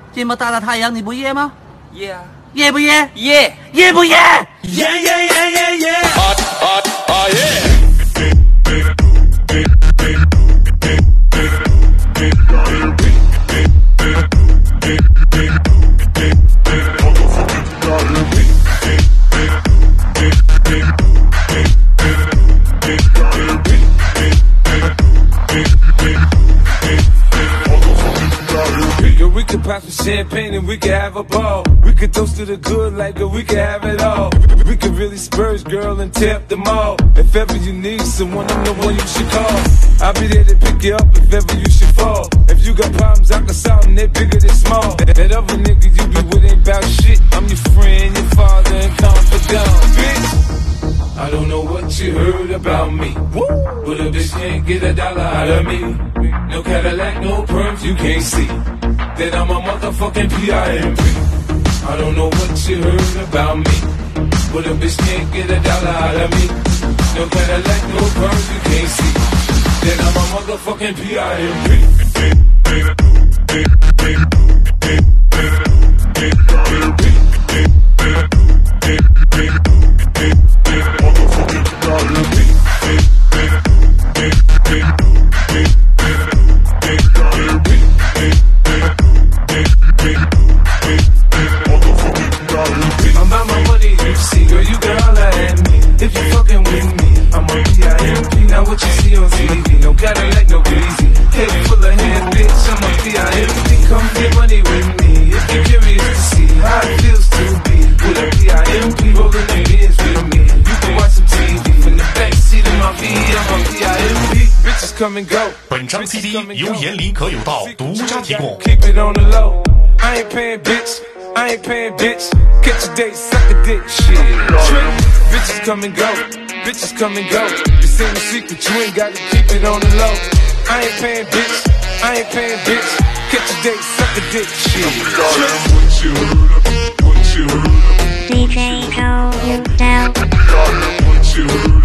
这么大的太阳你不热吗？ 热啊， 热不热？ 热， 热不热？ 热热热热热。 We could pop some champagne and we could have a ball. We could toast to the good like we could have it all. We could really spurge, girl, and tear up the mall. If ever you need someone, I'm the one you should call. I'll be there to pick you up if ever you should fall. If you got problems, I can solve them, they're bigger than small. That other nigga you be with ain't about shit. I'm your friend, your father, and confidant, bitch. I don't know what you heard about me, but a bitch can't get $1 out of me. No Cadillac, no perms, you can't see that I'm a motherfucking P.I.M.P. I don't know what you heard about me, but a bitch can't get $1 out of me. No Cadillac, no perms, you can't see that I'm a motherfucking P.I.M.P. I'm about my money, you see, girl, you can holler at me if you fucking with me. I'm a P.I.M.P. Now what you see on TV, no Cadillac, no greasy, head full of hand, bitch. I'm a P.I.M.P. Come get money with me if you're curious to see how it feels to be with a P.I.M.P. rolling the beers with me. You can watch some TV from the backseat of my V. I'm a P.I.M.P. Bitches come and go. 本张 CD 由严林可有道独家提供。 Keep it on the low. I ain't paying, bitch. I ain't paying, bitch. Catch a date, suck a dick, shit. Trick. Bitches come and go. Bitches come and go. This ain't a secret, you ain't gotta keep it on the low. I ain't paying, bitch. I ain't paying, bitch. Catch a date, suck a dick, shit. DJ, calm you down. What you heard.